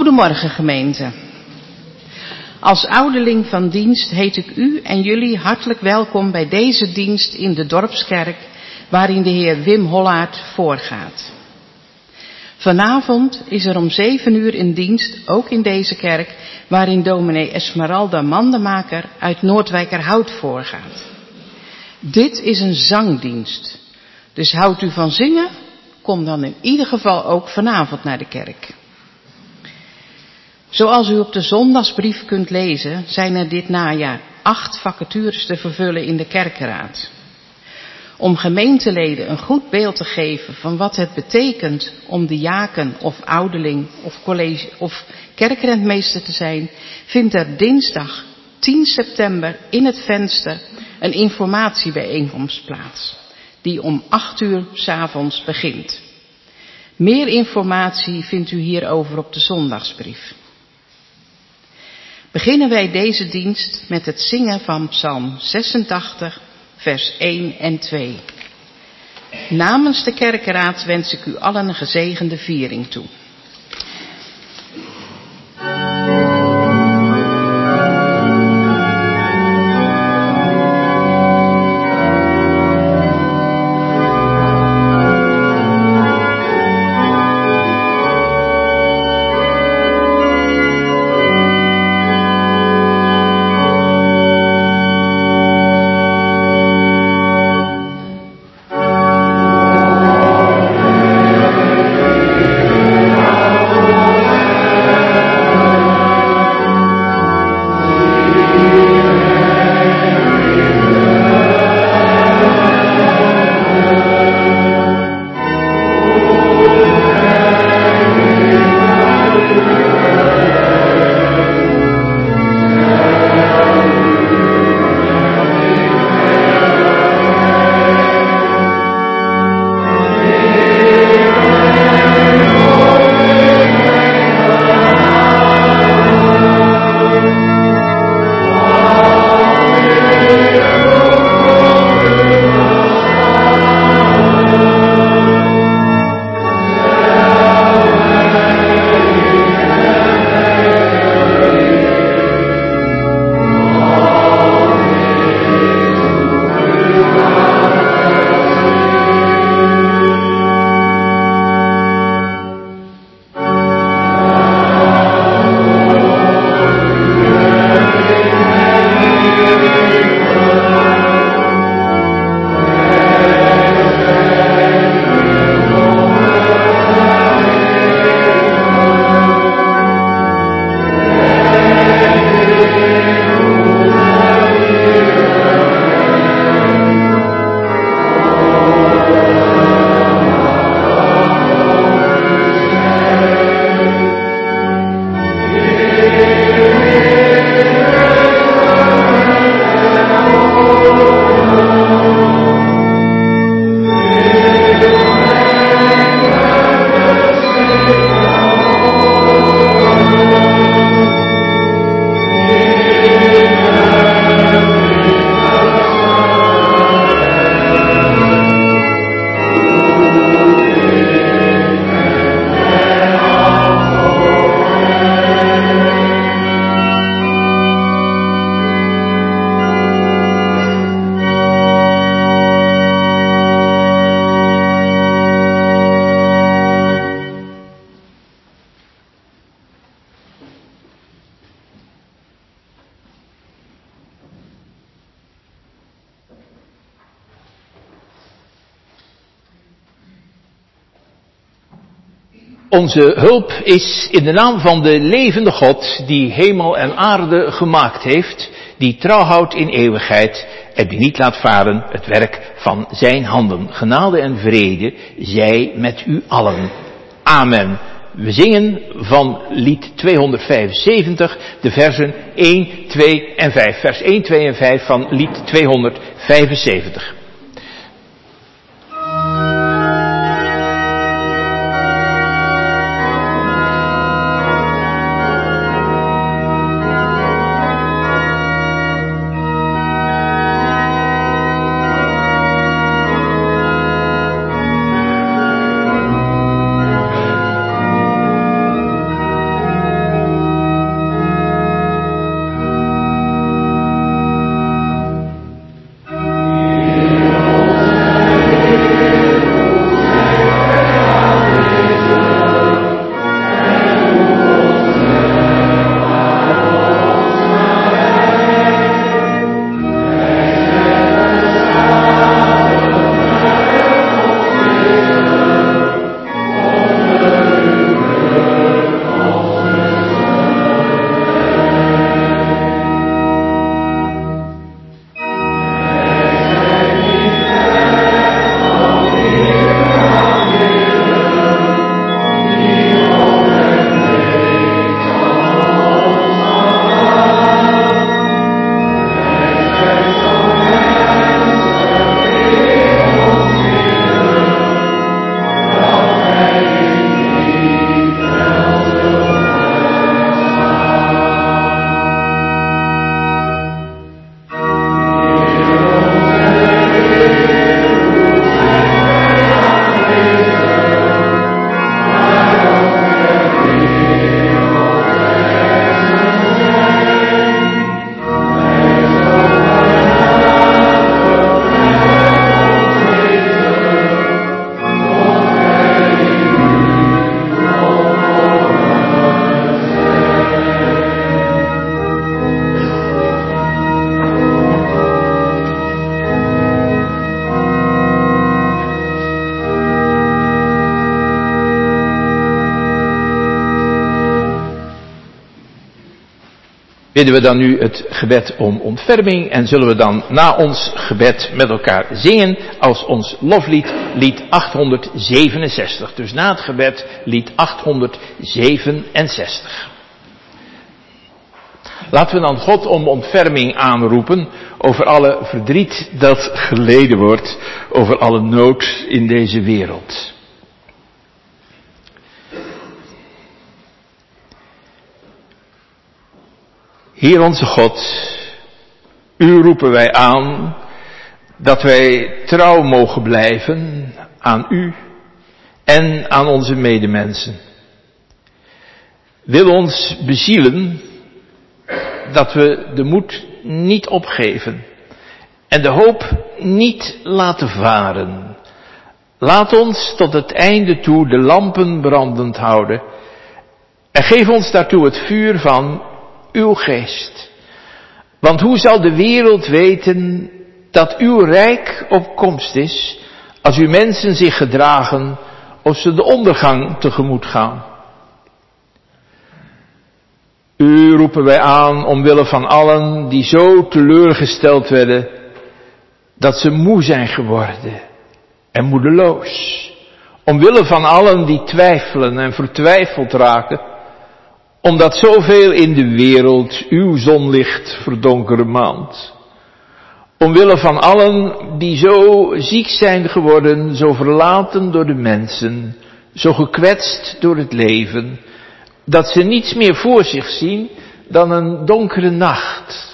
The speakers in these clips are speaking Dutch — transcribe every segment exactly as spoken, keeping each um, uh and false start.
Goedemorgen gemeente. Als ouderling van dienst heet ik u en jullie hartelijk welkom bij deze dienst in de dorpskerk waarin de heer Wim Hollaert voorgaat. Vanavond is er om zeven uur een dienst, ook in deze kerk, waarin dominee Esmeralda Mandemaker uit Noordwijkerhout voorgaat. Dit is een zangdienst, dus houdt u van zingen, kom dan in ieder geval ook vanavond naar de kerk. Zoals u op de zondagsbrief kunt lezen, zijn er dit najaar acht vacatures te vervullen in de kerkenraad. Om gemeenteleden een goed beeld te geven van wat het betekent om diaken of ouderling of college of kerkrentmeester te zijn, vindt er dinsdag tien september in het venster een informatiebijeenkomst plaats, die om acht uur 's avonds begint. Meer informatie vindt u hierover op de zondagsbrief. Beginnen wij deze dienst met het zingen van Psalm zesentachtig, vers één en twee. Namens de kerkenraad wens ik u allen een gezegende viering toe. Onze hulp is in de naam van de levende God, die hemel en aarde gemaakt heeft, die trouw houdt in eeuwigheid en die niet laat varen het werk van zijn handen. Genade en vrede zij met u allen. Amen. We zingen van lied tweehonderdvijfenzeventig de versen één, twee en vijf. Vers één, twee en vijf van lied tweehonderdvijfenzeventig. bidden we dan nu het gebed om ontferming en zullen we dan na ons gebed met elkaar zingen als ons loflied, lied achthonderdzevenenzestig. Dus na het gebed, lied achthonderdzevenenzestig. Laten we dan God om ontferming aanroepen over alle verdriet dat geleden wordt, over alle nood in deze wereld. Heer onze God, u roepen wij aan dat wij trouw mogen blijven aan u en aan onze medemensen. Wil ons bezielen dat we de moed niet opgeven en de hoop niet laten varen. Laat ons tot het einde toe de lampen brandend houden en geef ons daartoe het vuur van uw geest. Want hoe zal de wereld weten dat uw rijk op komst is, als uw mensen zich gedragen of ze de ondergang tegemoet gaan? U roepen wij aan omwille van allen die zo teleurgesteld werden, dat ze moe zijn geworden en moedeloos. Omwille van allen die twijfelen en vertwijfeld raken, omdat zoveel in de wereld uw zonlicht verdonkeren maand. Omwille van allen die zo ziek zijn geworden, zo verlaten door de mensen, zo gekwetst door het leven, dat ze niets meer voor zich zien dan een donkere nacht.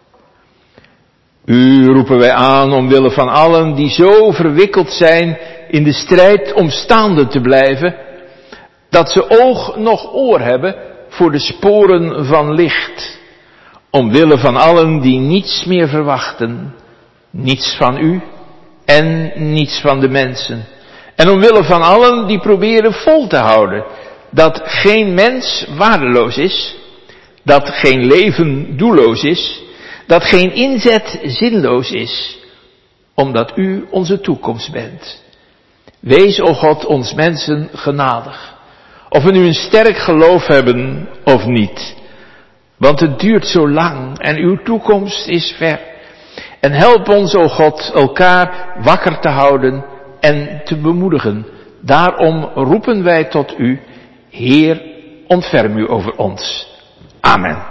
U roepen wij aan omwille van allen die zo verwikkeld zijn in de strijd om staande te blijven, dat ze oog nog oor hebben voor de sporen van licht. Omwille van allen die niets meer verwachten, niets van u en niets van de mensen. En omwille van allen die proberen vol te houden dat geen mens waardeloos is, dat geen leven doelloos is, dat geen inzet zinloos is, omdat u onze toekomst bent. Wees, o God, ons mensen genadig, of we nu een sterk geloof hebben of niet. Want het duurt zo lang en uw toekomst is ver. En help ons, o God, elkaar wakker te houden en te bemoedigen. Daarom roepen wij tot u, Heer, ontferm u over ons. Amen.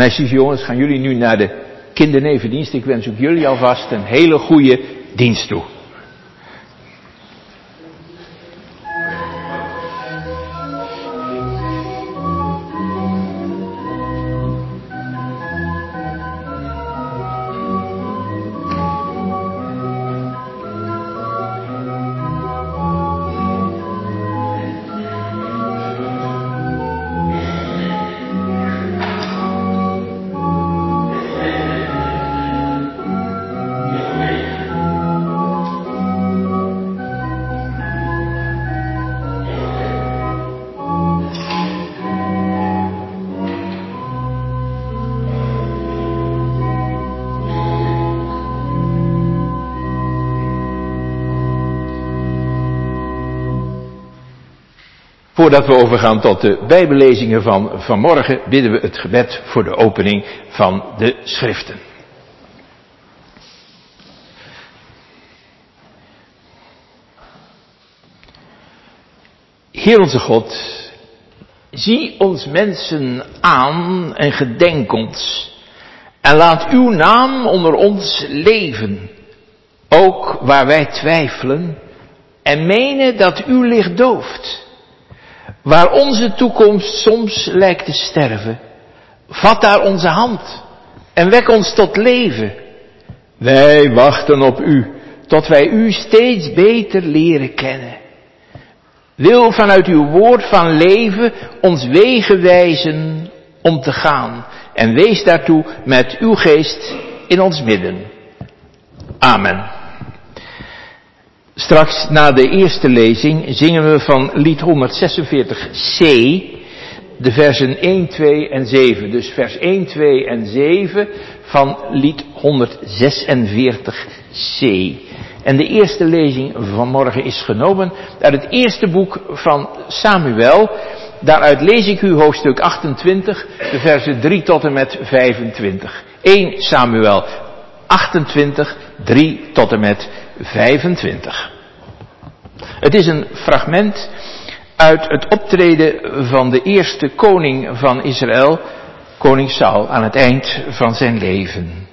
Meisjes, jongens, gaan jullie nu naar de kindernevendienst. Ik wens ook jullie alvast een hele goede dienst toe. Voordat we overgaan tot de bijbellezingen van vanmorgen, bidden we het gebed voor de opening van de schriften. Heer onze God, zie ons mensen aan en gedenk ons. En laat uw naam onder ons leven, ook waar wij twijfelen en menen dat uw licht dooft. Waar onze toekomst soms lijkt te sterven, vat daar onze hand en wek ons tot leven. Wij wachten op u, tot wij u steeds beter leren kennen. Wil vanuit uw woord van leven ons wegen wijzen om te gaan. En wees daartoe met uw geest in ons midden. Amen. Straks na de eerste lezing zingen we van lied honderdzesenveertig C, de versen één, twee en zeven. Dus vers één, twee en zeven van lied honderdzesenveertig C. En de eerste lezing van morgen is genomen uit het eerste boek van Samuel. Daaruit lees ik u hoofdstuk achtentwintig, de versen drie tot en met vijfentwintig. één Samuel achtentwintig, drie tot en met vijfentwintig. Het is een fragment uit het optreden van de eerste koning van Israël, koning Saul, aan het eind van zijn leven.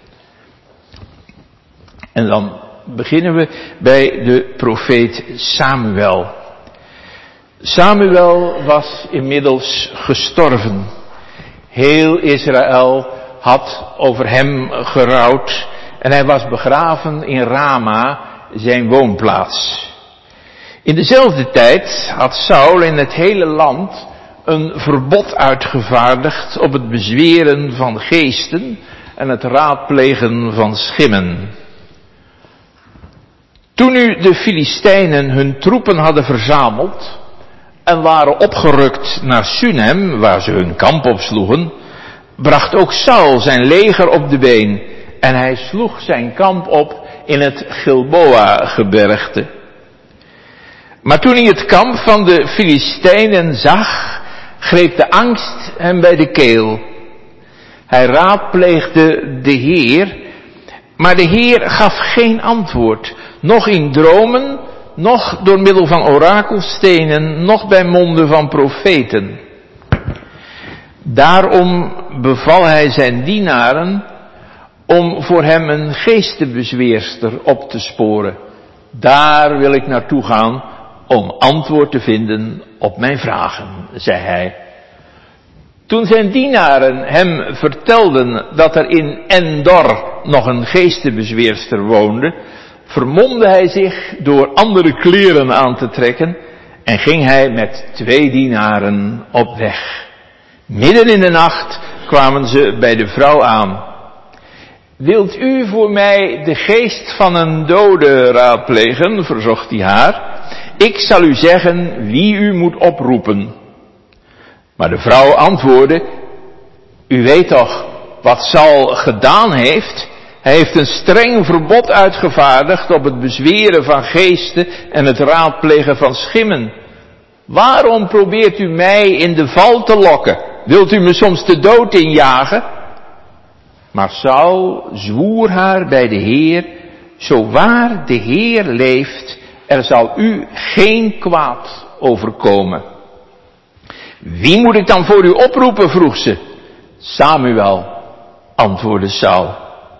En dan beginnen we bij de profeet Samuel. Samuel was inmiddels gestorven. Heel Israël had over hem gerouwd en hij was begraven in Rama, zijn woonplaats. In dezelfde tijd had Saul in het hele land een verbod uitgevaardigd op het bezweren van geesten en het raadplegen van schimmen. Toen nu de Filistijnen hun troepen hadden verzameld en waren opgerukt naar Sunem, waar ze hun kamp opsloegen, bracht ook Saul zijn leger op de been en hij sloeg zijn kamp op in het Gilboa-gebergte. Maar toen hij het kamp van de Filistijnen zag, greep de angst hem bij de keel. Hij raadpleegde de Heer, maar de Heer gaf geen antwoord, noch in dromen, noch door middel van orakelstenen, noch bij monden van profeten. Daarom beval hij zijn dienaren om voor hem een geestenbezweerster op te sporen. Daar wil ik naartoe gaan om antwoord te vinden op mijn vragen, zei hij. Toen zijn dienaren hem vertelden dat er in Endor nog een geestenbezweerster woonde, vermomde hij zich door andere kleren aan te trekken en ging hij met twee dienaren op weg. Midden in de nacht kwamen ze bij de vrouw aan. Wilt u voor mij de geest van een dode raadplegen, verzocht hij haar. Ik zal u zeggen wie u moet oproepen. Maar de vrouw antwoordde, u weet toch wat Saul gedaan heeft? Hij heeft een streng verbod uitgevaardigd op het bezweren van geesten en het raadplegen van schimmen. Waarom probeert u mij in de val te lokken? Wilt u me soms de dood injagen? Maar Saul zwoer haar bij de Heer, zo waar de Heer leeft, er zal u geen kwaad overkomen. Wie moet ik dan voor u oproepen, vroeg ze. Samuel, antwoordde Saul.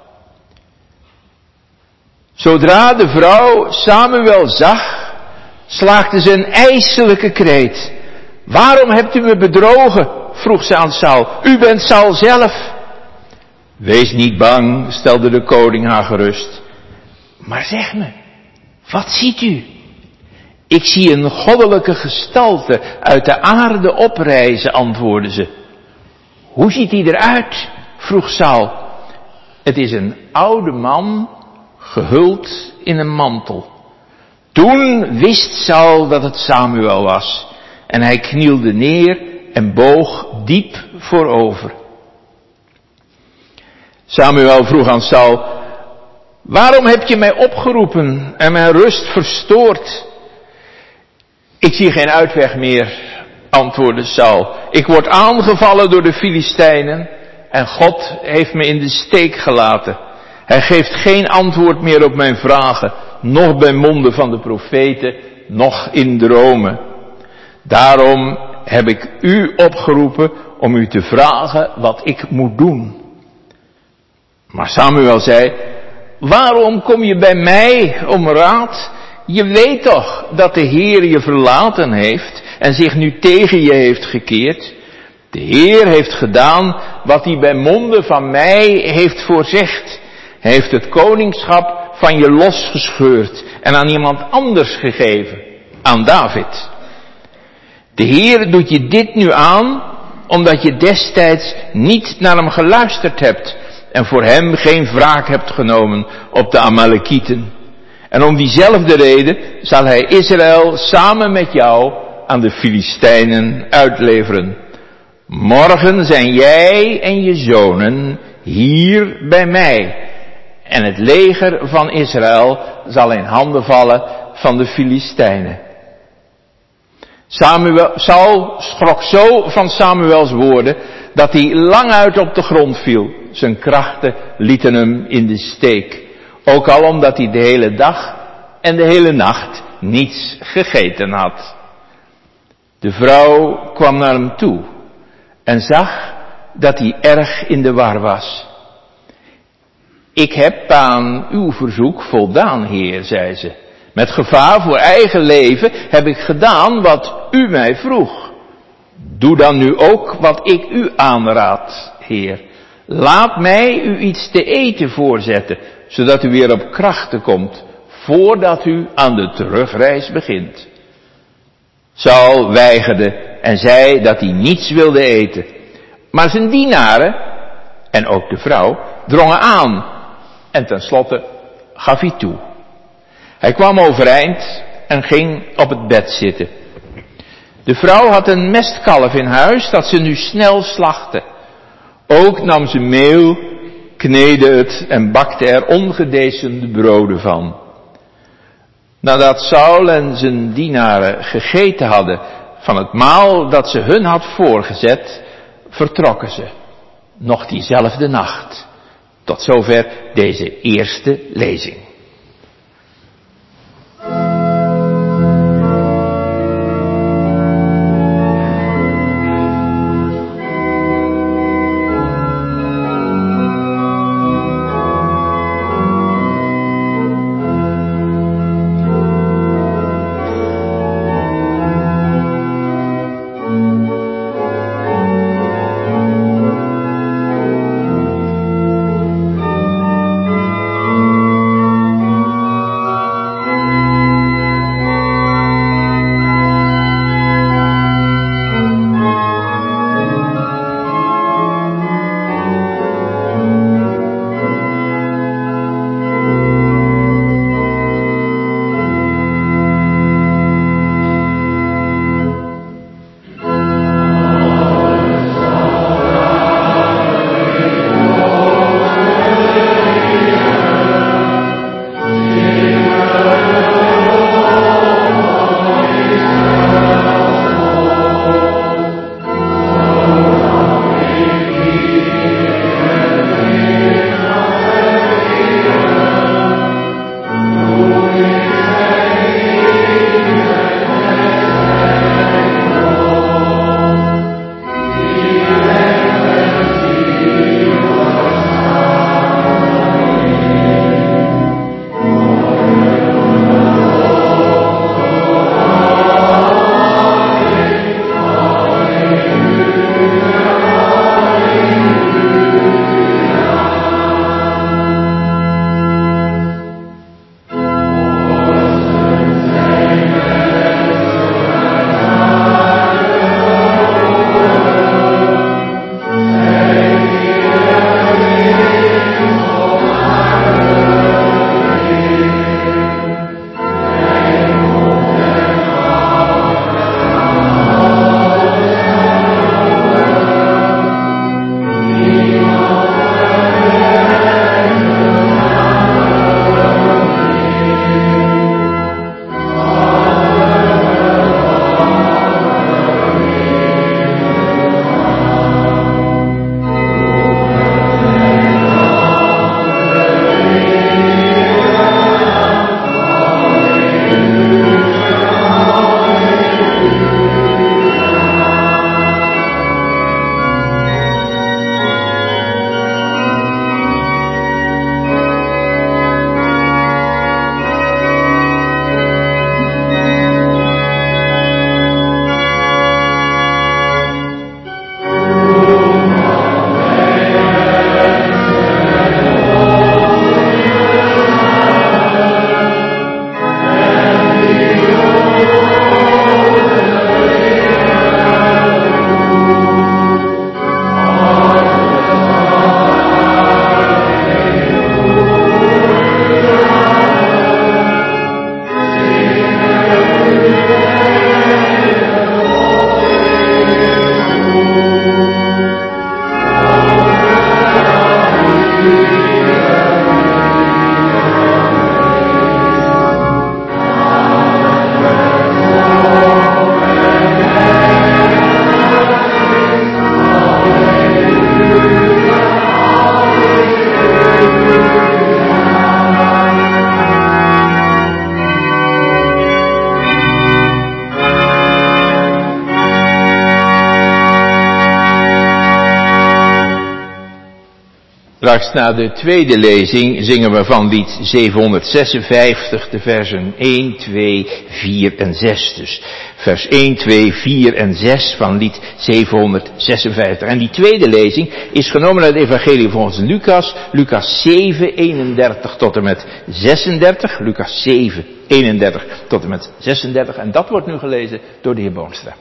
Zodra de vrouw Samuel zag, slaakte ze een ijselijke kreet. Waarom hebt u me bedrogen? Vroeg ze aan Saul. U bent Saul zelf. Wees niet bang, stelde de koning haar gerust. Maar zeg me, wat ziet u? Ik zie een goddelijke gestalte uit de aarde oprijzen, antwoordde ze. Hoe ziet hij eruit? Vroeg Saul. Het is een oude man, gehuld in een mantel. Toen wist Saul dat het Samuel was. En hij knielde neer en boog diep voorover. Samuel vroeg aan Saul, waarom heb je mij opgeroepen en mijn rust verstoord? Ik zie geen uitweg meer, antwoordde Saul. Ik word aangevallen door de Filistijnen en God heeft me in de steek gelaten. Hij geeft geen antwoord meer op mijn vragen, noch bij monden van de profeten, noch in dromen. Daarom heb ik u opgeroepen om u te vragen wat ik moet doen. Maar Samuel zei, waarom kom je bij mij om raad? Je weet toch dat de Heer je verlaten heeft en zich nu tegen je heeft gekeerd. De Heer heeft gedaan wat hij bij monden van mij heeft voorzegd. Hij heeft het koningschap van je losgescheurd en aan iemand anders gegeven, aan David. De Heer doet je dit nu aan, omdat je destijds niet naar hem geluisterd hebt en voor hem geen wraak hebt genomen op de Amalekieten. En om diezelfde reden zal hij Israël samen met jou aan de Filistijnen uitleveren. Morgen zijn jij en je zonen hier bij mij. En het leger van Israël zal in handen vallen van de Filistijnen. Samuel, Saul schrok zo van Samuels woorden dat hij lang uit op de grond viel. Zijn krachten lieten hem in de steek. Ook al omdat hij de hele dag en de hele nacht niets gegeten had. De vrouw kwam naar hem toe en zag dat hij erg in de war was. Ik heb aan uw verzoek voldaan, Heer, zei ze. Met gevaar voor eigen leven heb ik gedaan wat u mij vroeg. Doe dan nu ook wat ik u aanraad, Heer. Laat mij u iets te eten voorzetten, zodat u weer op krachten komt, voordat u aan de terugreis begint. Saul weigerde en zei dat hij niets wilde eten. Maar zijn dienaren, en ook de vrouw, drongen aan. En tenslotte gaf hij toe. Hij kwam overeind en ging op het bed zitten. De vrouw had een mestkalf in huis dat ze nu snel slachtte. Ook nam ze meel, kneedde het en bakte er ongedecemde broden van. Nadat Saul en zijn dienaren gegeten hadden van het maal dat ze hun had voorgezet, vertrokken ze. Nog diezelfde nacht. Tot zover deze eerste lezing. Straks na de tweede lezing zingen we van lied zevenhonderdzesenvijftig de versen één, twee, vier en zes. Dus vers één, twee, vier en zes van lied zevenhonderdzesenvijftig. En die tweede lezing is genomen uit het evangelie volgens Lucas, Lucas zeven, eenendertig tot en met zesendertig. Lucas zeven, eenendertig tot en met zesendertig. En dat wordt nu gelezen door de heer Boonstra.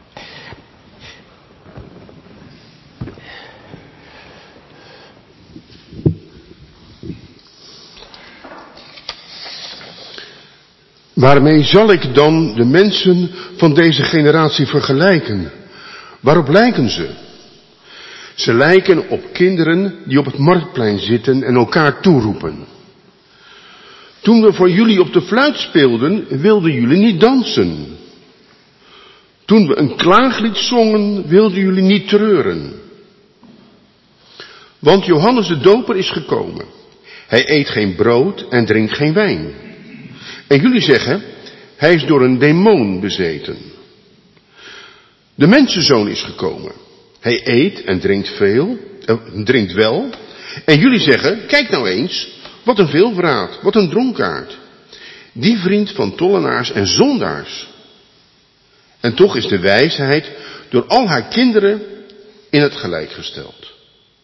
Waarmee zal ik dan de mensen van deze generatie vergelijken? Waarop lijken ze? Ze lijken op kinderen die op het marktplein zitten en elkaar toeroepen. Toen we voor jullie op de fluit speelden, wilden jullie niet dansen. Toen we een klaaglied zongen, wilden jullie niet treuren. Want Johannes de Doper is gekomen. Hij eet geen brood en drinkt geen wijn. En jullie zeggen, hij is door een demon bezeten. De mensenzoon is gekomen. Hij eet en drinkt veel, eh, drinkt wel. En jullie zeggen, kijk nou eens, wat een veelvraat, wat een dronkaard. Die vriend van tollenaars en zondaars. En toch is de wijsheid door al haar kinderen in het gelijk gesteld.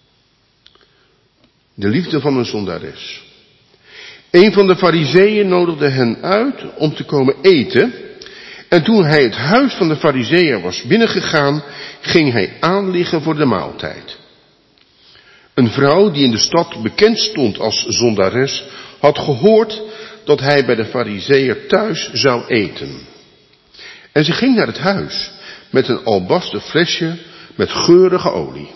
De liefde van een zondares. Een van de farizeeën nodigde hen uit om te komen eten. En toen hij het huis van de farizeeën was binnengegaan, ging hij aanliggen voor de maaltijd. Een vrouw die in de stad bekend stond als zondares, had gehoord dat hij bij de farizeeën thuis zou eten. En ze ging naar het huis met een albasten flesje met geurige olie.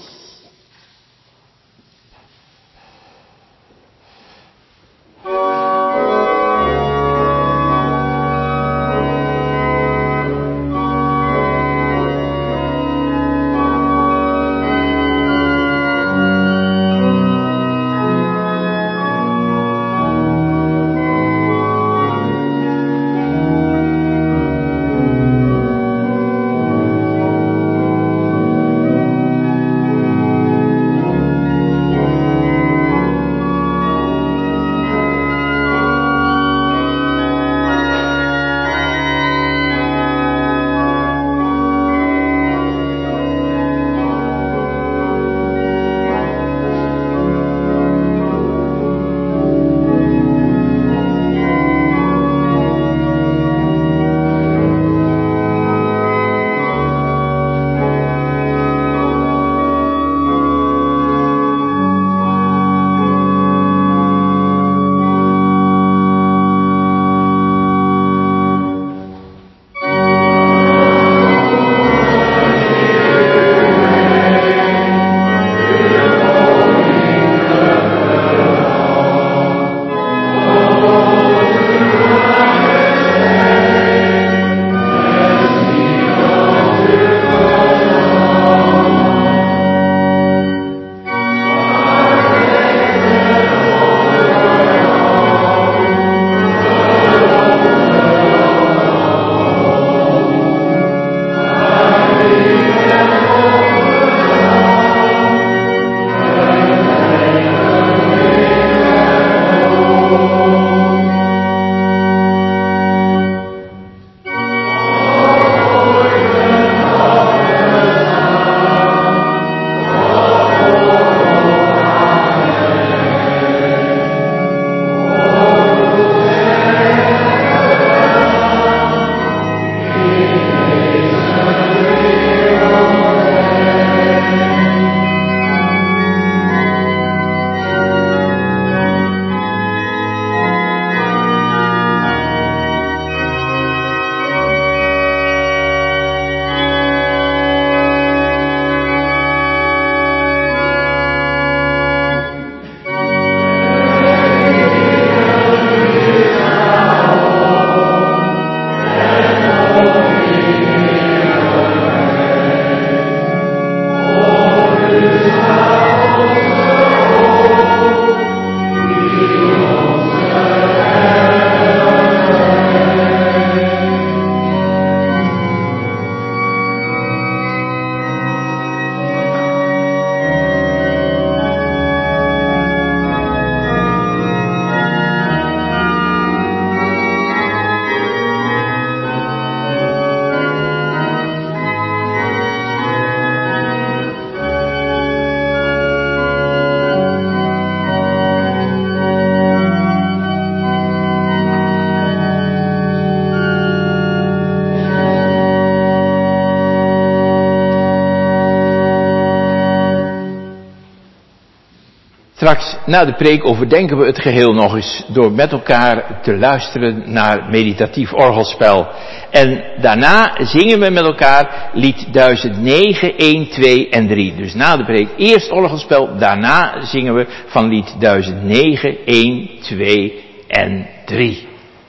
Straks na de preek overdenken we het geheel nog eens door met elkaar te luisteren naar meditatief orgelspel. En daarna zingen we met elkaar lied duizend negen, één, twee en drie. Dus na de preek eerst orgelspel, daarna zingen we van lied duizend negen, één, twee en drie.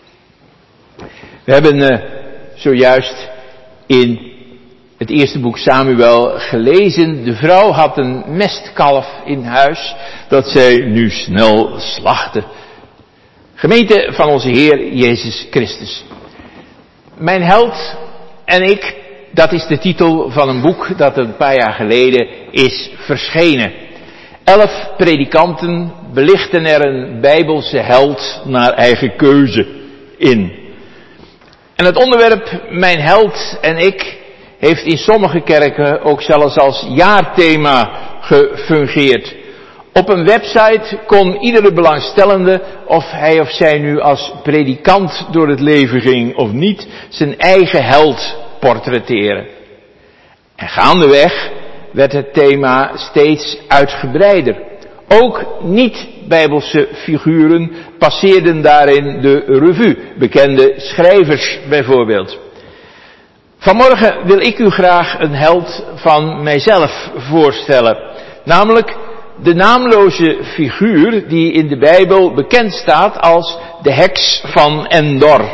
We hebben uh, zojuist in het eerste boek Samuel gelezen. De vrouw had een mestkalf in huis dat zij nu snel slachtte. Gemeente van onze Heer Jezus Christus. Mijn held en ik, dat is de titel van een boek dat een paar jaar geleden is verschenen. Elf predikanten belichten er een Bijbelse held naar eigen keuze in. En het onderwerp Mijn held en ik heeft in sommige kerken ook zelfs als jaarthema gefungeerd. Op een website kon iedere belangstellende, of hij of zij nu als predikant door het leven ging of niet, zijn eigen held portretteren. En gaandeweg werd het thema steeds uitgebreider. Ook niet-Bijbelse figuren passeerden daarin de revue, bekende schrijvers bijvoorbeeld. Vanmorgen wil ik u graag een held van mijzelf voorstellen, namelijk de naamloze figuur die in de Bijbel bekend staat als de heks van Endor.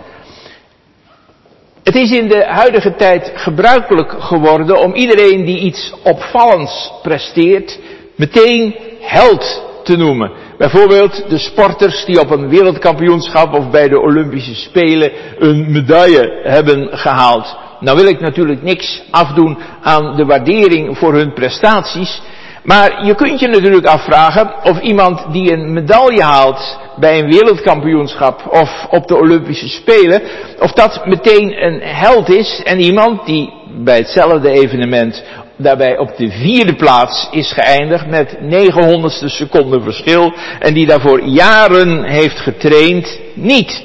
Het is in de huidige tijd gebruikelijk geworden om iedereen die iets opvallends presteert meteen held te noemen. Bijvoorbeeld de sporters die op een wereldkampioenschap of bij de Olympische Spelen een medaille hebben gehaald. Nou wil ik natuurlijk niks afdoen aan de waardering voor hun prestaties. Maar je kunt je natuurlijk afvragen of iemand die een medaille haalt bij een wereldkampioenschap of op de Olympische Spelen, of dat meteen een held is en iemand die bij hetzelfde evenement daarbij op de vierde plaats is geëindigd met negenhonderdste seconde verschil en die daarvoor jaren heeft getraind, niet.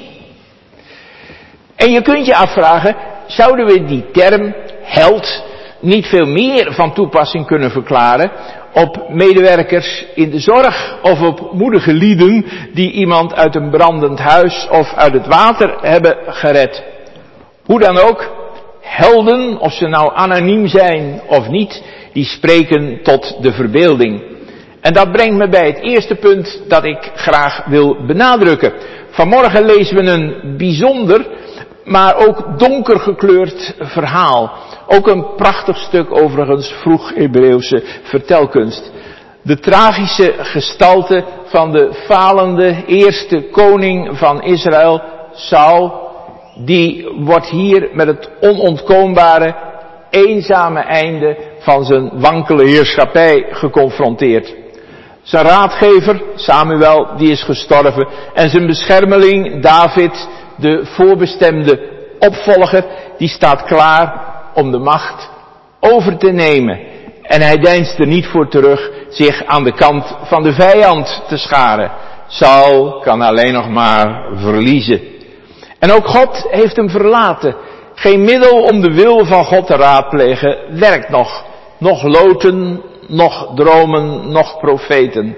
En je kunt je afvragen, zouden we die term held niet veel meer van toepassing kunnen verklaren op medewerkers in de zorg of op moedige lieden die iemand uit een brandend huis of uit het water hebben gered. Hoe dan ook, helden, of ze nou anoniem zijn of niet, die spreken tot de verbeelding. En dat brengt me bij het eerste punt dat ik graag wil benadrukken. Vanmorgen lezen we een bijzonder, maar ook donker gekleurd verhaal. Ook een prachtig stuk overigens vroeg Hebreeuwse vertelkunst. De tragische gestalte van de falende eerste koning van Israël, Saul, die wordt hier met het onontkoombare, eenzame einde van zijn wankele heerschappij geconfronteerd. Zijn raadgever, Samuel, die is gestorven en zijn beschermeling, David, de voorbestemde opvolger, die staat klaar om de macht over te nemen. En hij deinst er niet voor terug zich aan de kant van de vijand te scharen. Saul kan alleen nog maar verliezen. En ook God heeft hem verlaten. Geen middel om de wil van God te raadplegen werkt nog. Nog loten, nog dromen, nog profeten.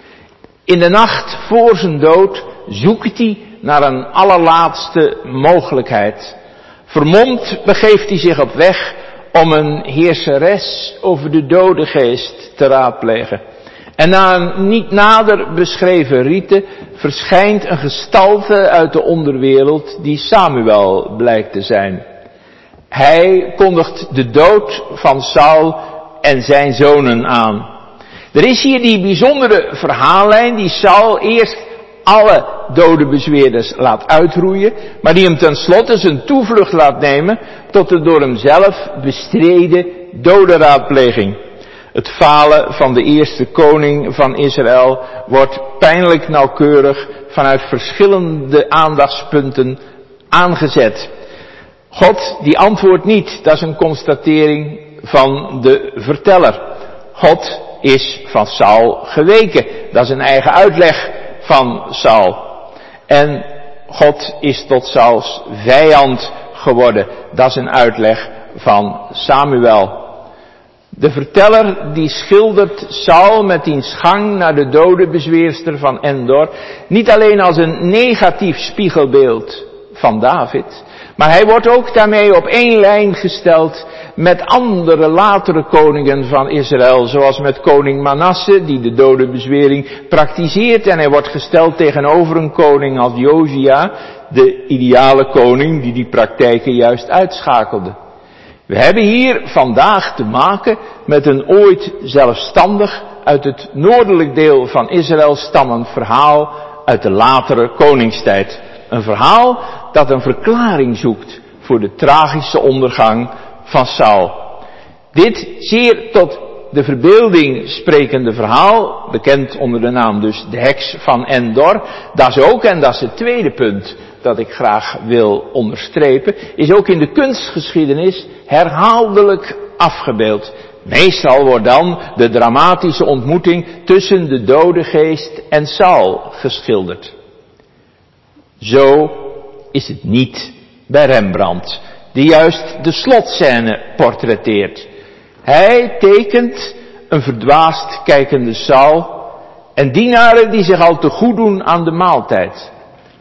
In de nacht voor zijn dood zoekt hij naar een allerlaatste mogelijkheid. Vermomd begeeft hij zich op weg om een heerseres over de dode geest te raadplegen. En na een niet nader beschreven rite verschijnt een gestalte uit de onderwereld die Samuel blijkt te zijn. Hij kondigt de dood van Saul en zijn zonen aan. Er is hier die bijzondere verhaallijn die Saul eerst alle dode bezweerders laat uitroeien, maar die hem tenslotte zijn toevlucht laat nemen tot de door hemzelf bestreden dodenraadpleging. Het falen van de eerste koning van Israël wordt pijnlijk nauwkeurig vanuit verschillende aandachtspunten aangezet. God die antwoordt niet, dat is een constatering van de verteller. God is van Saul geweken, dat is een eigen uitleg van Saul. En God is tot Sauls vijand geworden, dat is een uitleg van Samuel. De verteller die schildert Saul met diens gang naar de dodenbezweerster van Endor niet alleen als een negatief spiegelbeeld van David, maar hij wordt ook daarmee op één lijn gesteld met andere latere koningen van Israël, zoals met koning Manasse die de dodenbezwering praktiseert, en hij wordt gesteld tegenover een koning als Josia, de ideale koning die die praktijken juist uitschakelde. We hebben hier vandaag te maken met een ooit zelfstandig uit het noordelijk deel van Israël stammend verhaal uit de latere koningstijd. Een verhaal dat een verklaring zoekt voor de tragische ondergang van Saul. Dit zeer tot de verbeelding sprekende verhaal, bekend onder de naam dus de heks van Endor, dat is ook, en dat is het tweede punt dat ik graag wil onderstrepen, is ook in de kunstgeschiedenis herhaaldelijk afgebeeld. Meestal wordt dan de dramatische ontmoeting tussen de dode geest en Saul geschilderd. Zo is het niet bij Rembrandt, die juist de slotscène portretteert. Hij tekent een verdwaasd kijkende Saul en dienaren die zich al te goed doen aan de maaltijd.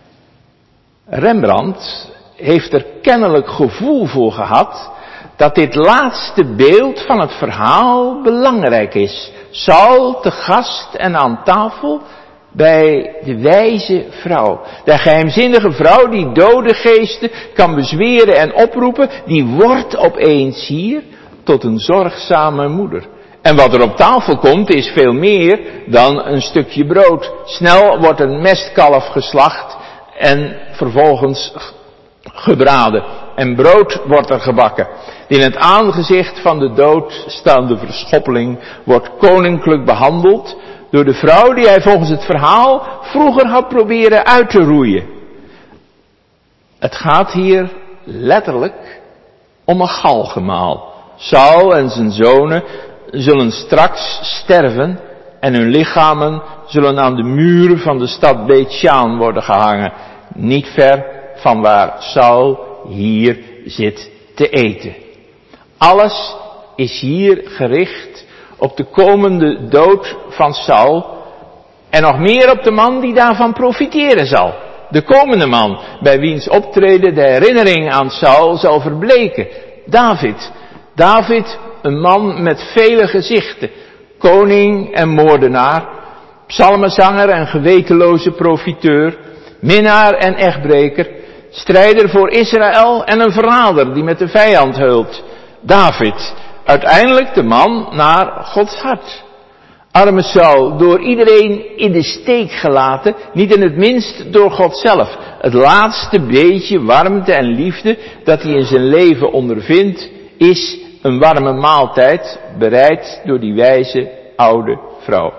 Rembrandt heeft er kennelijk gevoel voor gehad dat dit laatste beeld van het verhaal belangrijk is. Saul te gast en aan tafel bij de wijze vrouw. De geheimzinnige vrouw die dode geesten kan bezweren en oproepen, die wordt opeens hier tot een zorgzame moeder. En wat er op tafel komt is veel meer dan een stukje brood. Snel wordt een mestkalf geslacht en vervolgens gebraden. En brood wordt er gebakken. In het aangezicht van de dood staande verschoppeling wordt koninklijk behandeld door de vrouw die hij volgens het verhaal vroeger had proberen uit te roeien. Het gaat hier letterlijk om een galgenmaal. Saul en zijn zonen zullen straks sterven en hun lichamen zullen aan de muren van de stad Beit-Shaan worden gehangen. Niet ver van waar Saul hier zit te eten. Alles is hier gericht op de komende dood van Saul en nog meer op de man die daarvan profiteren zal. De komende man bij wiens optreden de herinnering aan Saul zal verbleken. David. David, een man met vele gezichten. Koning en moordenaar. Psalmenzanger en gewetenloze profiteur. Minnaar en echtbreker. Strijder voor Israël en een verrader die met de vijand heult. David. Uiteindelijk de man naar Gods hart. Arme Saul, door iedereen in de steek gelaten, niet in het minst door God zelf. Het laatste beetje warmte en liefde dat hij in zijn leven ondervindt, is een warme maaltijd, bereid door die wijze oude vrouw.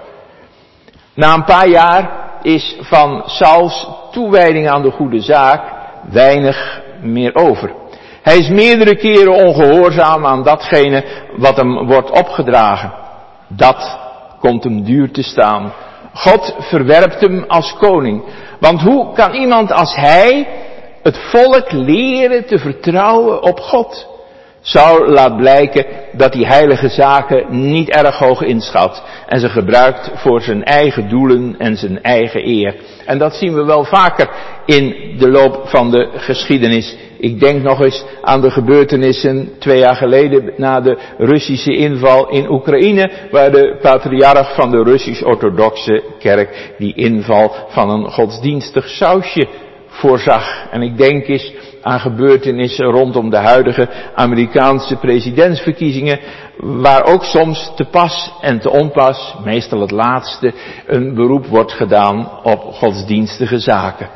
Na een paar jaar is van Sauls toewijding aan de goede zaak weinig meer over. Hij is meerdere keren ongehoorzaam aan datgene wat hem wordt opgedragen. Dat komt hem duur te staan. God verwerpt hem als koning. Want hoe kan iemand als hij het volk leren te vertrouwen op God? Saul laat blijken dat hij heilige zaken niet erg hoog inschat en ze gebruikt voor zijn eigen doelen en zijn eigen eer. En dat zien we wel vaker in de loop van de geschiedenis. Ik denk nog eens aan de gebeurtenissen twee jaar geleden na de Russische inval in Oekraïne, waar de patriarch van de Russisch-orthodoxe kerk die inval van een godsdienstig sausje voorzag. En ik denk eens aan gebeurtenissen rondom de huidige Amerikaanse presidentsverkiezingen, waar ook soms te pas en te onpas, meestal het laatste, een beroep wordt gedaan op godsdienstige zaken.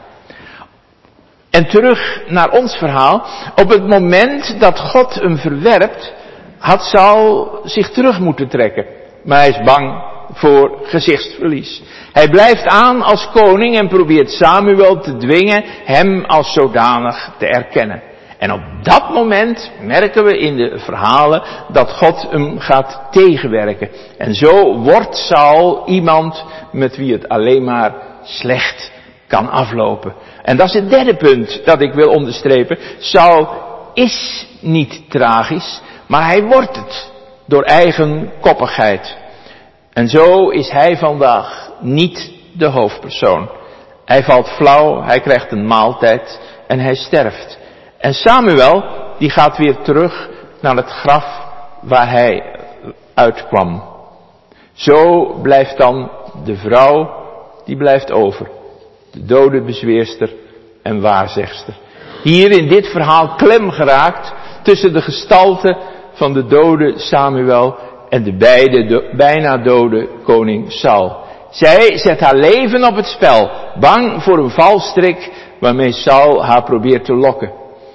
En terug naar ons verhaal. Op het moment dat God hem verwerpt, had Saul zich terug moeten trekken. Maar hij is bang voor gezichtsverlies. Hij blijft aan als koning en probeert Samuel te dwingen hem als zodanig te erkennen. En op dat moment merken we in de verhalen dat God hem gaat tegenwerken. En zo wordt Saul iemand met wie het alleen maar slecht kan aflopen. En dat is het derde punt dat ik wil onderstrepen. Saul is niet tragisch, maar hij wordt het. door eigen koppigheid. En zo is hij vandaag niet de hoofdpersoon. Hij valt flauw, hij krijgt een maaltijd en hij sterft. En Samuel, die gaat weer terug naar het graf waar hij uitkwam. Zo blijft dan de vrouw, die blijft over. De dode bezweerster en waarzegster. Hier in dit verhaal klem geraakt tussen de gestalte van de dode Samuel en de beide do- bijna dode koning Saul. Zij zet haar leven op het spel, bang voor een valstrik waarmee Saul haar probeert te lokken.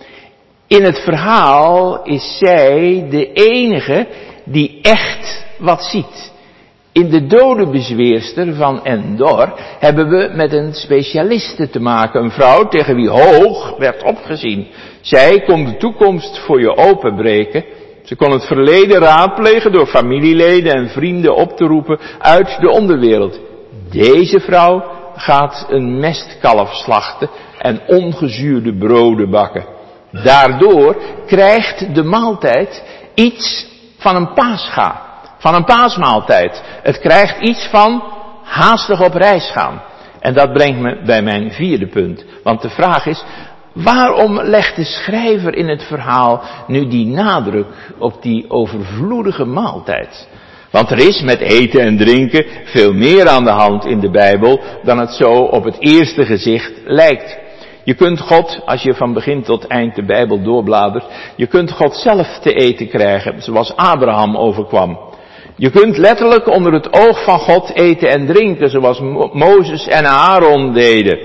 In het verhaal is zij de enige die echt wat ziet. In de dode bezweerster van Endor hebben we met een specialiste te maken. Een vrouw tegen wie hoog werd opgezien. Zij kon de toekomst voor je openbreken. Ze kon het verleden raadplegen door familieleden en vrienden op te roepen uit de onderwereld. Deze vrouw gaat een mestkalf slachten en ongezuurde broden bakken. Daardoor krijgt de maaltijd iets van een paascha. Van een paasmaaltijd. Het krijgt iets van haastig op reis gaan. En dat brengt me bij mijn vierde punt. Want de vraag is, waarom legt de schrijver in het verhaal nu die nadruk op die overvloedige maaltijd? Want er is met eten en drinken veel meer aan de hand in de Bijbel dan het zo op het eerste gezicht lijkt. Je kunt God, als je van begin tot eind de Bijbel doorbladert, je kunt God zelf te eten krijgen, zoals Abraham overkwam. Je kunt letterlijk onder het oog van God eten en drinken, zoals Mo- Mozes en Aaron deden.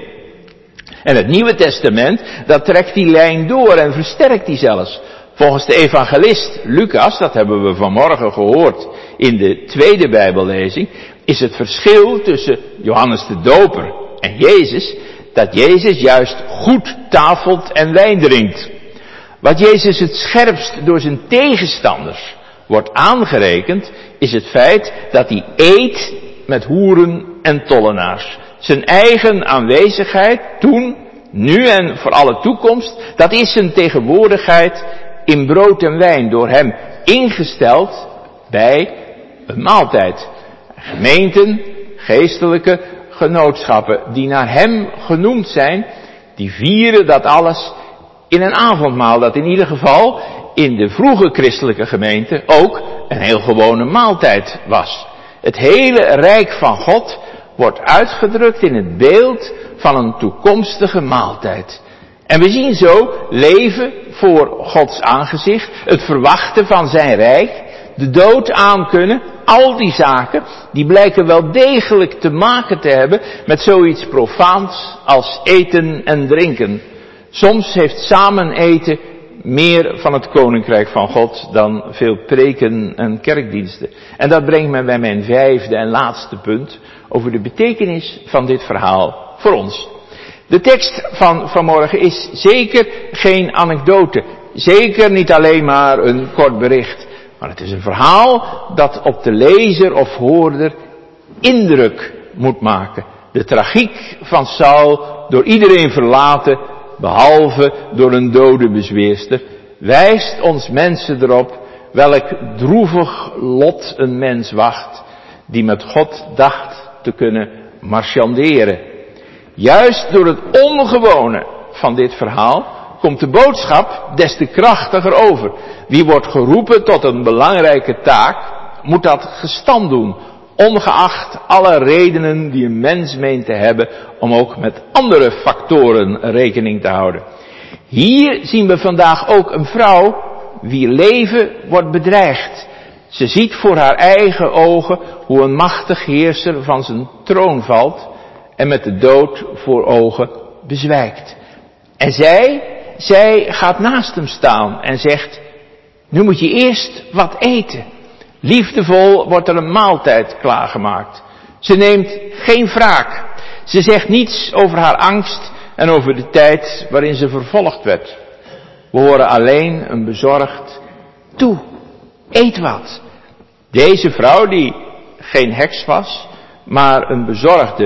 En het Nieuwe Testament, dat trekt die lijn door en versterkt die zelfs. Volgens de evangelist Lucas, dat hebben we vanmorgen gehoord in de tweede Bijbellezing, is het verschil tussen Johannes de Doper en Jezus, dat Jezus juist goed tafelt en wijn drinkt. Wat Jezus het scherpst door zijn tegenstanders wordt aangerekend, is het feit dat hij eet met hoeren en tollenaars. Zijn eigen aanwezigheid, toen, nu en voor alle toekomst, dat is zijn tegenwoordigheid in brood en wijn, door hem ingesteld bij een maaltijd. Gemeenten, geestelijke genootschappen, die naar hem genoemd zijn, die vieren dat alles in een avondmaal, dat in ieder geval in de vroege christelijke gemeente ook een heel gewone maaltijd was. Het hele rijk van God wordt uitgedrukt in het beeld van een toekomstige maaltijd. En we zien zo leven voor Gods aangezicht, het verwachten van zijn rijk, de dood aankunnen, al die zaken, die blijken wel degelijk te maken te hebben met zoiets profaans als eten en drinken. Soms heeft samen eten meer van het koninkrijk van God dan veel preken en kerkdiensten. En dat brengt me bij mijn vijfde en laatste punt over de betekenis van dit verhaal voor ons. De tekst van vanmorgen is zeker geen anekdote, zeker niet alleen maar een kort bericht, maar het is een verhaal dat op de lezer of hoorder indruk moet maken. De tragiek van Saul, door iedereen verlaten, behalve door een dode bezweerster, wijst ons mensen erop welk droevig lot een mens wacht die met God dacht te kunnen marchanderen. Juist door het ongewone van dit verhaal komt de boodschap des te krachtiger over. Wie wordt geroepen tot een belangrijke taak, moet dat gestand doen, ongeacht alle redenen die een mens meent te hebben om ook met andere factoren rekening te houden. Hier zien we vandaag ook een vrouw wier leven wordt bedreigd. Ze ziet voor haar eigen ogen hoe een machtig heerser van zijn troon valt en met de dood voor ogen bezwijkt. En zij, zij gaat naast hem staan en zegt, nu moet je eerst wat eten. Liefdevol wordt er een maaltijd klaargemaakt. Ze neemt geen wraak. Ze zegt niets over haar angst en over de tijd waarin ze vervolgd werd. We horen alleen een bezorgd, toe, eet wat. Deze vrouw die geen heks was, maar een bezorgde,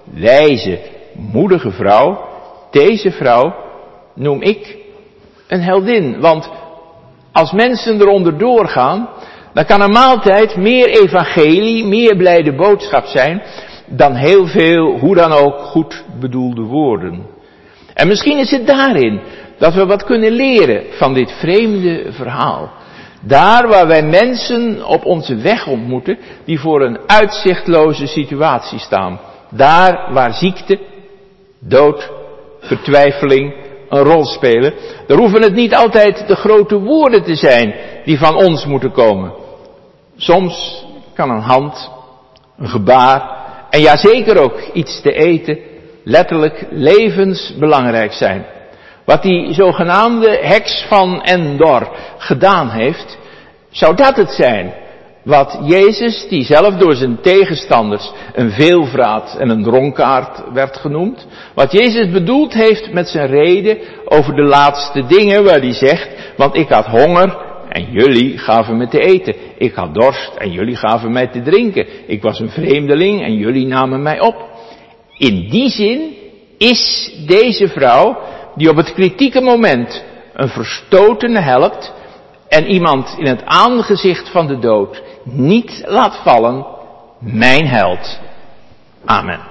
wijze, moedige vrouw, deze vrouw noem ik een heldin. Want als mensen eronder doorgaan, Dan kan een maaltijd meer evangelie, meer blijde boodschap zijn dan heel veel, hoe dan ook, goed bedoelde woorden. En misschien is het daarin dat we wat kunnen leren van dit vreemde verhaal. Daar waar wij mensen op onze weg ontmoeten die voor een uitzichtloze situatie staan. Daar waar ziekte, dood, vertwijfeling een rol spelen. Daar hoeven het niet altijd de grote woorden te zijn die van ons moeten komen. Soms kan een hand, een gebaar en ja zeker ook iets te eten letterlijk levensbelangrijk zijn. Wat die zogenaamde heks van Endor gedaan heeft, zou dat het zijn wat Jezus, die zelf door zijn tegenstanders een veelvraat en een dronkaard werd genoemd, wat Jezus bedoeld heeft met zijn reden over de laatste dingen waar hij zegt, want ik had honger en jullie gaven me te eten. Ik had dorst en jullie gaven mij te drinken. Ik was een vreemdeling en jullie namen mij op. In die zin is deze vrouw, die op het kritieke moment een verstotene helpt en iemand in het aangezicht van de dood niet laat vallen, mijn held. Amen.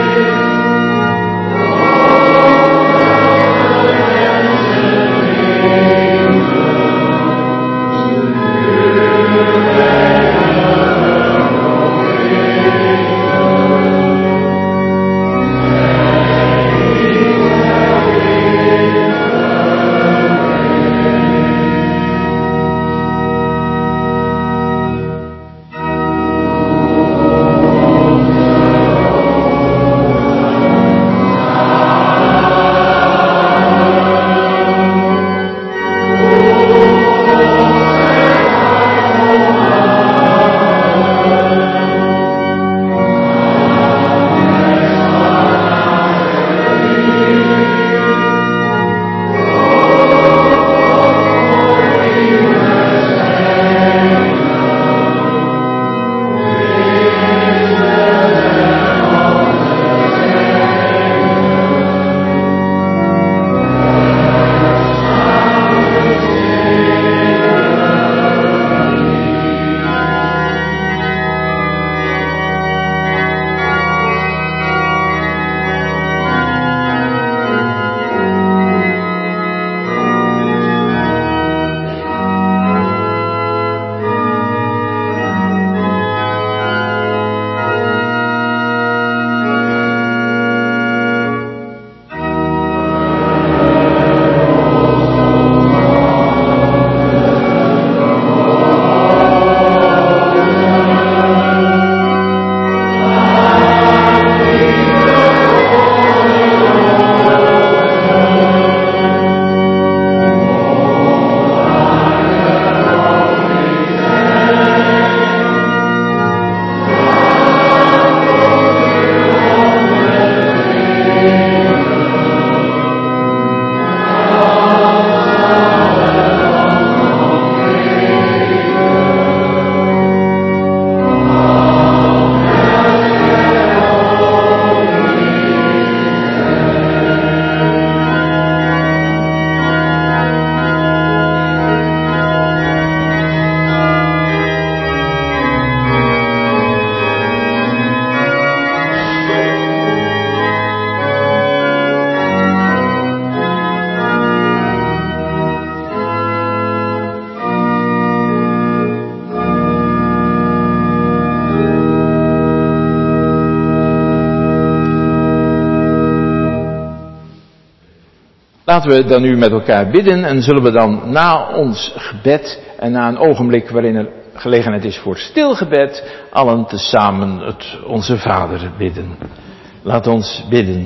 Laten we dan nu met elkaar bidden en zullen we dan na ons gebed en na een ogenblik waarin er gelegenheid is voor stilgebed, allen tezamen het Onze Vader bidden. Laat ons bidden.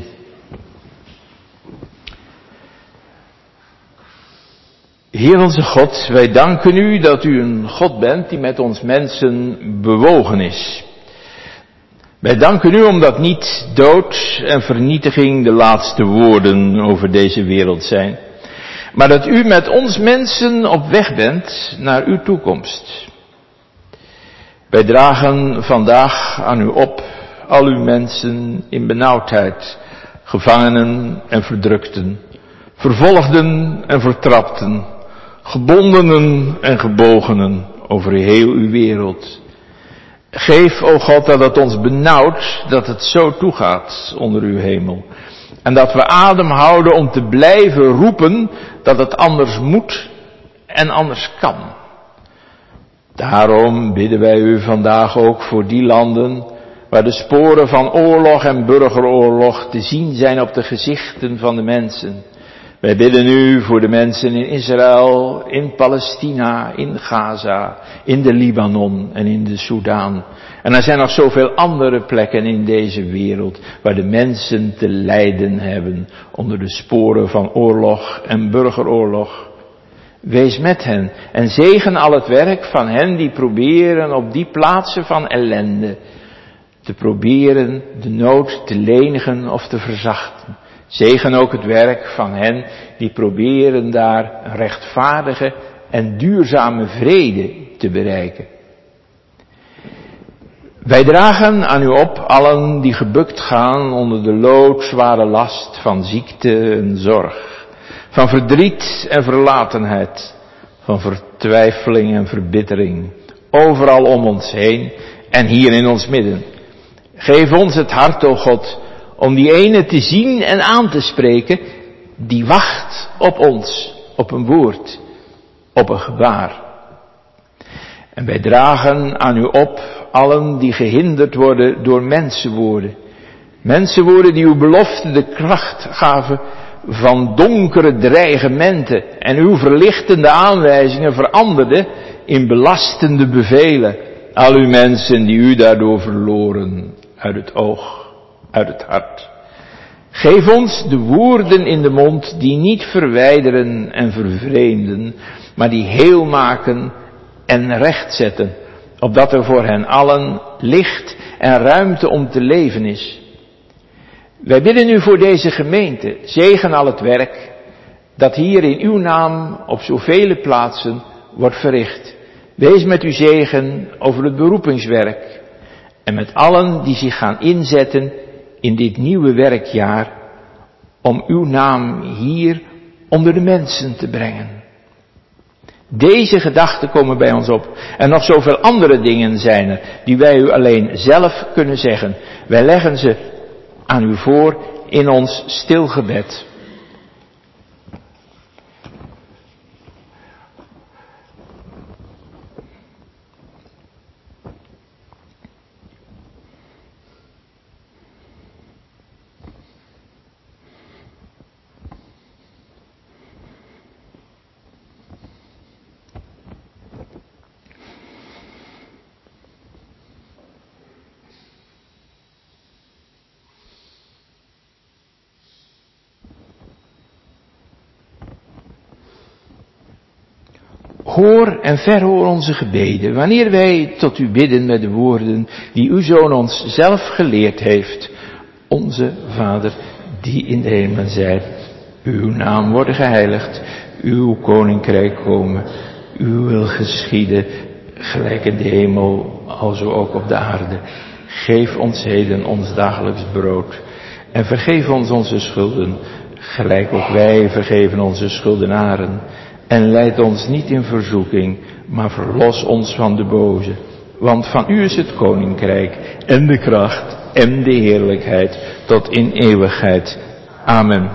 Heer onze God, wij danken u dat u een God bent die met ons mensen bewogen is. Wij danken u omdat niet dood en vernietiging de laatste woorden over deze wereld zijn, maar dat u met ons mensen op weg bent naar uw toekomst. Wij dragen vandaag aan u op al uw mensen in benauwdheid, gevangenen en verdrukten, vervolgden en vertrapten, gebondenen en gebogenen over heel uw wereld. Geef, o God, dat het ons benauwt dat het zo toegaat onder uw hemel. En dat we adem houden om te blijven roepen dat het anders moet en anders kan. Daarom bidden wij u vandaag ook voor die landen waar de sporen van oorlog en burgeroorlog te zien zijn op de gezichten van de mensen. Wij bidden u voor de mensen in Israël, in Palestina, in Gaza, in de Libanon en in de Soedan. En er zijn nog zoveel andere plekken in deze wereld waar de mensen te lijden hebben onder de sporen van oorlog en burgeroorlog. Wees met hen en zegen al het werk van hen die proberen op die plaatsen van ellende te proberen de nood te lenigen of te verzachten. Zegen ook het werk van hen die proberen daar een rechtvaardige en duurzame vrede te bereiken. Wij dragen aan u op allen die gebukt gaan onder de loodzware last van ziekte en zorg, van verdriet en verlatenheid, van vertwijfeling en verbittering, overal om ons heen en hier in ons midden. Geef ons het hart, o God, om die ene te zien en aan te spreken, die wacht op ons, op een woord, op een gebaar. En wij dragen aan u op, allen die gehinderd worden door mensenwoorden. Mensenwoorden die uw belofte de kracht gaven van donkere dreigementen en uw verlichtende aanwijzingen veranderden in belastende bevelen. Al uw mensen die u daardoor verloren uit het oog, uit het hart. Geef ons de woorden in de mond die niet verwijderen en vervreemden, maar die heel maken en rechtzetten, opdat er voor hen allen licht en ruimte om te leven is. Wij bidden u voor deze gemeente, zegen al het werk dat hier in uw naam op zoveel plaatsen wordt verricht. Wees met uw zegen over het beroepingswerk en met allen die zich gaan inzetten in dit nieuwe werkjaar om uw naam hier onder de mensen te brengen. Deze gedachten komen bij ons op. En nog zoveel andere dingen zijn er die wij u alleen zelf kunnen zeggen. Wij leggen ze aan u voor in ons stil gebed. Hoor en verhoor onze gebeden, wanneer wij tot u bidden met de woorden die uw Zoon ons zelf geleerd heeft. Onze Vader, die in de hemel zijt, uw naam worden geheiligd, uw koninkrijk komen, uw wil geschieden, gelijk in de hemel, alzo ook op de aarde. Geef ons heden ons dagelijks brood en vergeef ons onze schulden, gelijk ook wij vergeven onze schuldenaren. En leid ons niet in verzoeking, maar verlos ons van de boze. Want van u is het koninkrijk en de kracht en de heerlijkheid tot in eeuwigheid. Amen.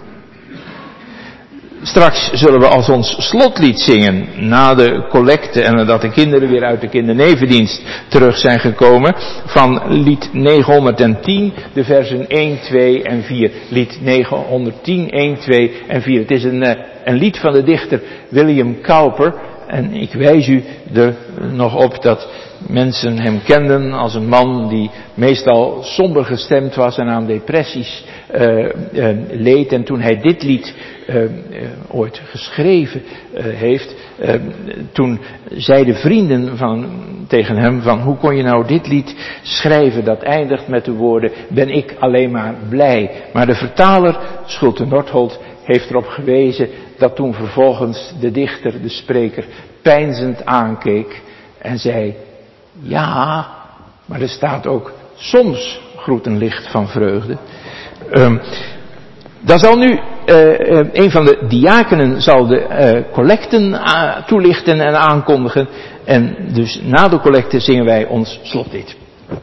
Straks zullen we als ons slotlied zingen na de collecte en nadat de kinderen weer uit de kindernevendienst terug zijn gekomen van lied negenhonderdtien, de versen één, twee en vier. Lied negenhonderdtien, één, twee en vier. Het is een, een lied van de dichter William Cowper en ik wijs u er nog op dat mensen hem kenden als een man die meestal somber gestemd was en aan depressies uh, uh, leed. En toen hij dit lied uh, uh, ooit geschreven uh, heeft, uh, toen zeiden vrienden van, tegen hem van hoe kon je nou dit lied schrijven dat eindigt met de woorden ben ik alleen maar blij. Maar de vertaler, Schulte Nordholt, heeft erop gewezen dat toen vervolgens de dichter, de spreker, peinzend aankeek en zei ja, maar er staat ook soms groet een licht van vreugde. Um, dan zal nu uh, uh, een van de diakenen zal de uh, collecten uh, toelichten en aankondigen. En dus na de collecte zingen wij ons slotlied.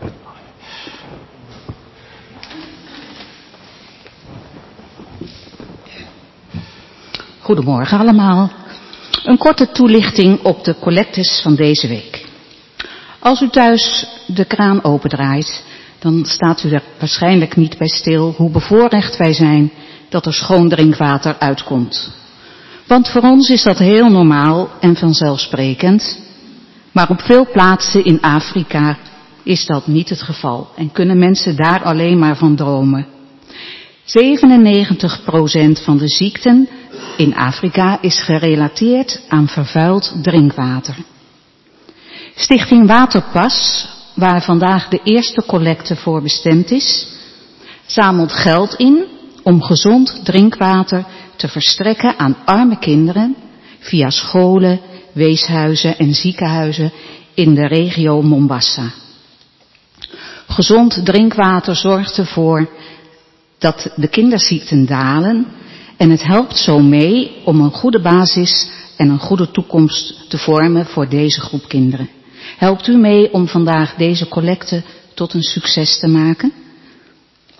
Goedemorgen allemaal. Een korte toelichting op de collectes van deze week. Als u thuis de kraan opendraait, dan staat u er waarschijnlijk niet bij stil hoe bevoorrecht wij zijn dat er schoon drinkwater uitkomt. Want voor ons is dat heel normaal en vanzelfsprekend, maar op veel plaatsen in Afrika is dat niet het geval en kunnen mensen daar alleen maar van dromen. zevenennegentig procent van de ziekten in Afrika is gerelateerd aan vervuild drinkwater. Stichting Waterpas, waar vandaag de eerste collecte voor bestemd is, zamelt geld in om gezond drinkwater te verstrekken aan arme kinderen via scholen, weeshuizen en ziekenhuizen in de regio Mombasa. Gezond drinkwater zorgt ervoor dat de kinderziekten dalen en het helpt zo mee om een goede basis en een goede toekomst te vormen voor deze groep kinderen. Helpt u mee om vandaag deze collecte tot een succes te maken?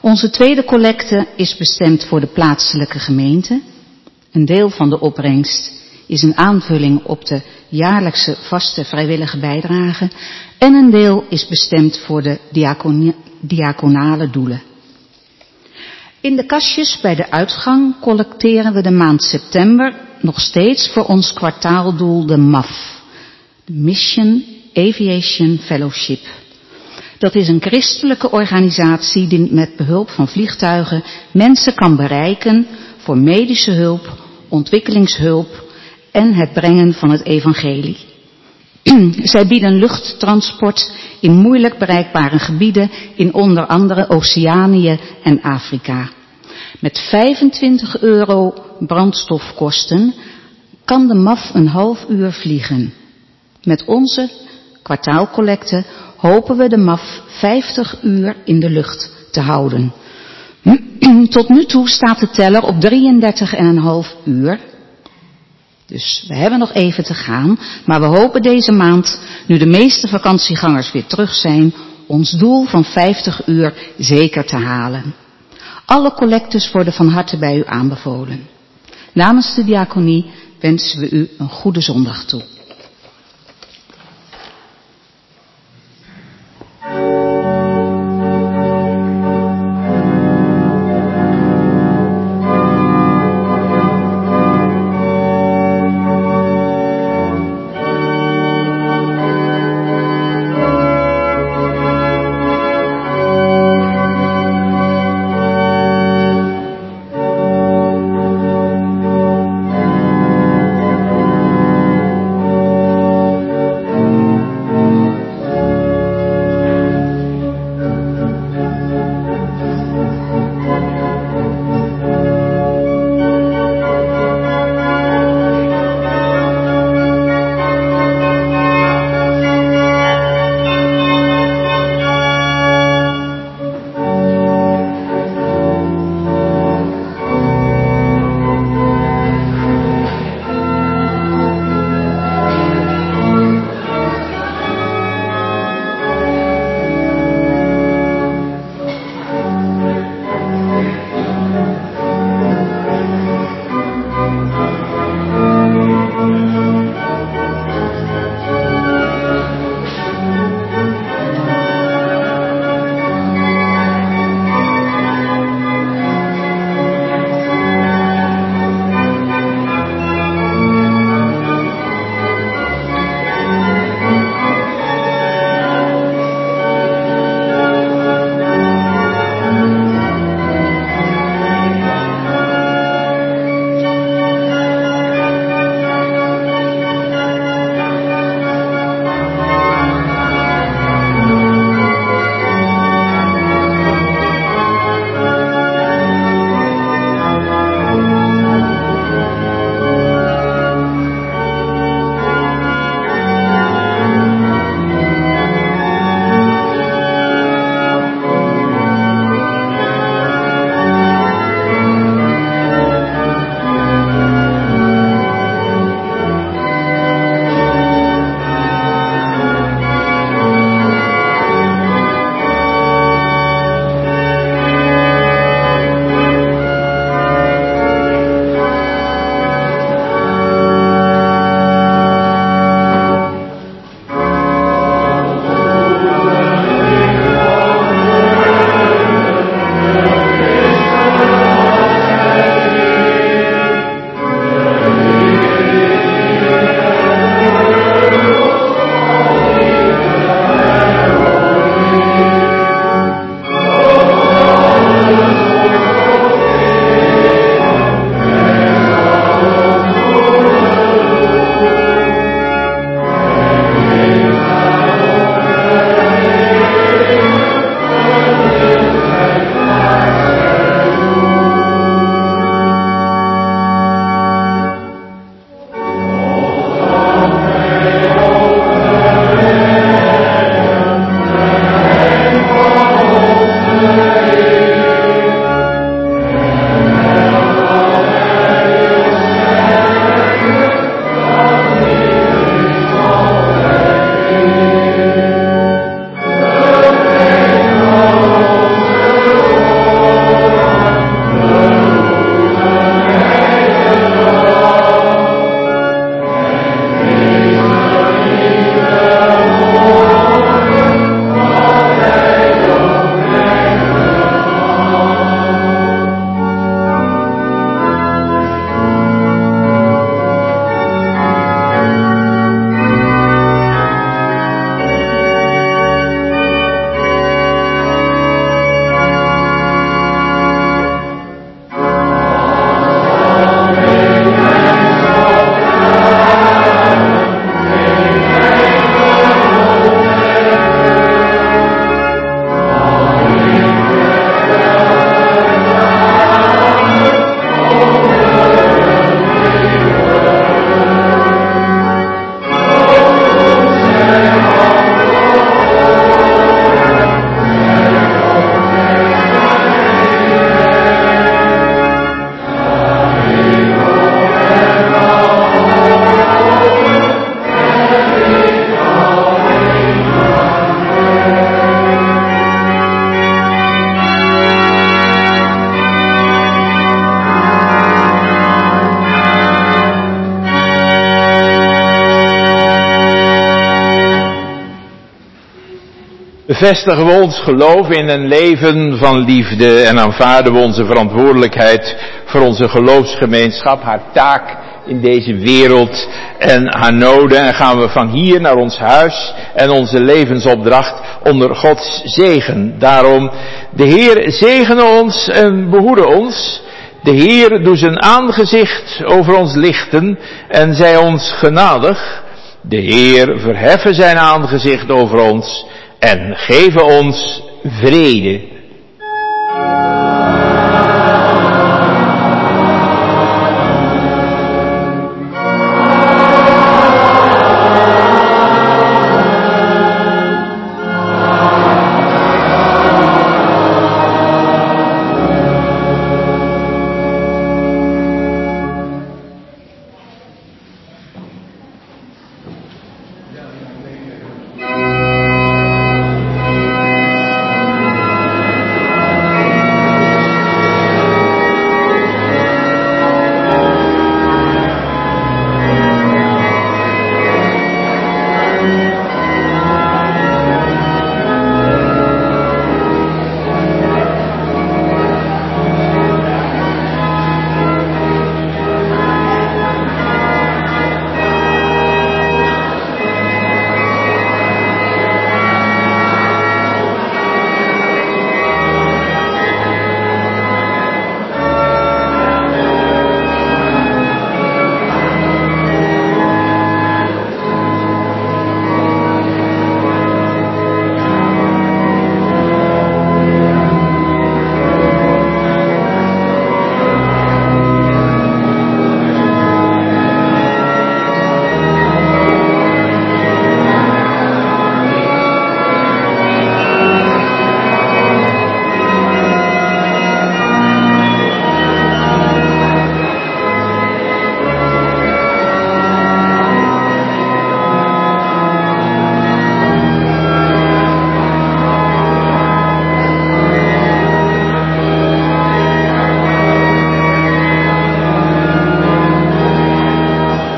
Onze tweede collecte is bestemd voor de plaatselijke gemeente. Een deel van de opbrengst is een aanvulling op de jaarlijkse vaste vrijwillige bijdrage en een deel is bestemd voor de diakoni- diaconale doelen. In de kastjes bij de uitgang collecteren we de maand september nog steeds voor ons kwartaaldoel de M A F, de Mission Aviation Fellowship. Dat is een christelijke organisatie die met behulp van vliegtuigen mensen kan bereiken voor medische hulp, ontwikkelingshulp en het brengen van het evangelie. Zij bieden luchttransport in moeilijk bereikbare gebieden in onder andere Oceanië en Afrika. Met vijfentwintig euro brandstofkosten kan de M A F een half uur vliegen. Met onze kwartaalcollecte hopen we de M A F vijftig uur in de lucht te houden. Tot nu toe staat de teller op drieëndertig komma vijf uur. Dus we hebben nog even te gaan, maar we hopen deze maand, nu de meeste vakantiegangers weer terug zijn, ons doel van vijftig uur zeker te halen. Alle collectes worden van harte bij u aanbevolen. Namens de diaconie wensen we u een goede zondag toe. bevestigen we ons geloof in een leven van liefde en aanvaarden we onze verantwoordelijkheid voor onze geloofsgemeenschap, haar taak in deze wereld en haar noden, en gaan we van hier naar ons huis en onze levensopdracht onder Gods zegen. Daarom, de Heer zegene ons en behoede ons. De Heer doet zijn aangezicht over ons lichten en zij ons genadig. De Heer verheffen zijn aangezicht over ons en geven ons vrede.